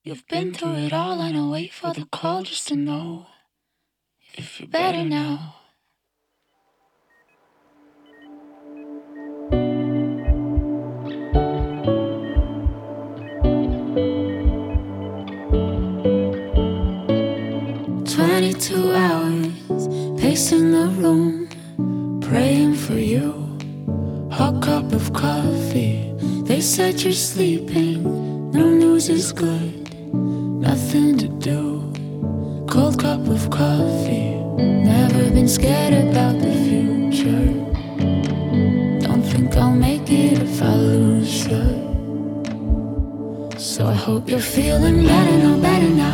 You've been through it all and I wait for the call just to know if you're better now. "22 hours, pacing the room, praying for you. Hot cup of coffee, they said you're sleeping. No news is good, nothing to do. Cold cup of coffee, never been scared about the future. Don't think I'll make it if I lose you. So I hope you're feeling better now, better now.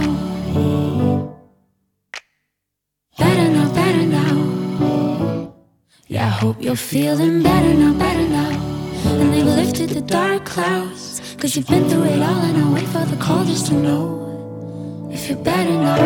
Better now, better now. Yeah, I hope you're feeling better now, better now. And they've lifted the dark clouds, 'cause you've been through it all and I wait for the call just to know if you're better now.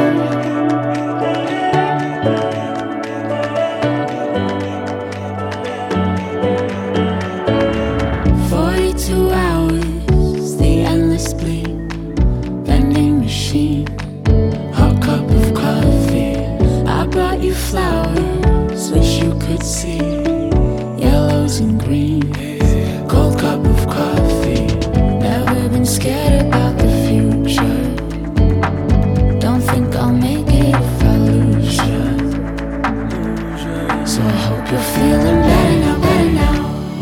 42 hours, the endless bleed, vending machine, hot cup of coffee. I brought you flowers, wish you could see yellows and greens. Cold cup of coffee, never been scared about the future. Don't think I'll make it if I lose you. So I hope you're feeling better now, better now.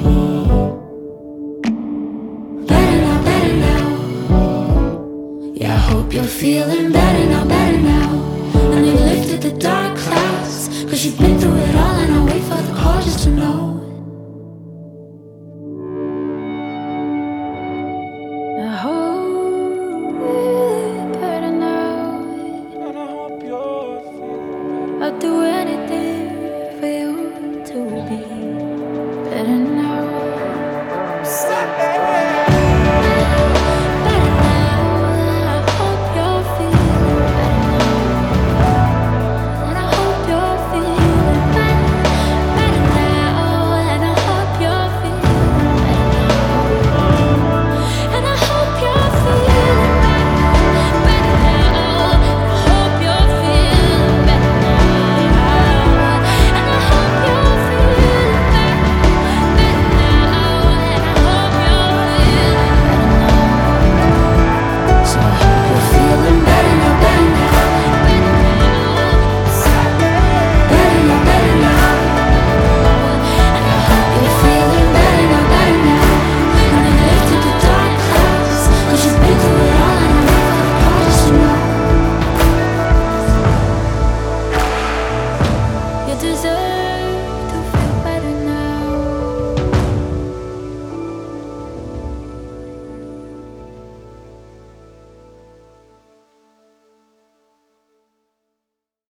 Better now, better now. Yeah, I hope you're feeling better now, better now. And they've lifted the dark clouds, 'cause you've been through it all and I wait for the call just to know